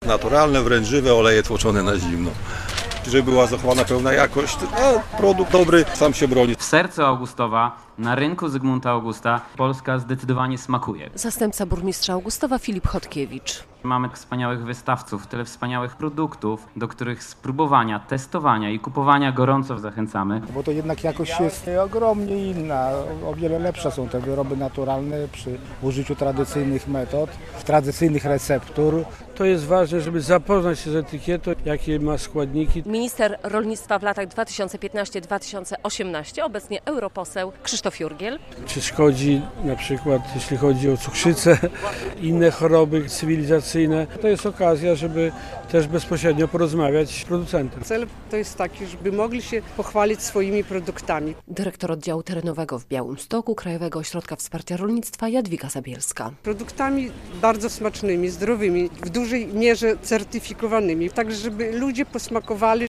naturalne, wręcz żywe oleje tłoczone na zimno. Żeby była zachowana pełna jakość, a produkt dobry sam się broni. W sercu Augustowa, na rynku Zygmunta Augusta, Polska zdecydowanie smakuje. Zastępca burmistrza Augustowa Filip Chodkiewicz. Mamy wspaniałych wystawców, tyle wspaniałych produktów, do których spróbowania, testowania i kupowania gorąco zachęcamy. Bo to jednak jakość jest ogromnie inna, o wiele lepsze są te wyroby naturalne przy użyciu tradycyjnych metod, tradycyjnych receptur. To jest ważne, żeby zapoznać się z etykietą, jakie ma składniki. Minister rolnictwa w latach 2015-2018, obecnie europoseł Krzysztof Jurgiel. Czy szkodzi na przykład, jeśli chodzi o cukrzycę, inne choroby cywilizacyjne. To jest okazja, żeby też bezpośrednio porozmawiać z producentem. Cel to jest taki, żeby mogli się pochwalić swoimi produktami. Dyrektor oddziału terenowego w Białymstoku Krajowego Ośrodka Wsparcia Rolnictwa Jadwiga Zabielska. Produktami bardzo smacznymi, zdrowymi, w dużej mierze certyfikowanymi, tak żeby ludzie posmakowali,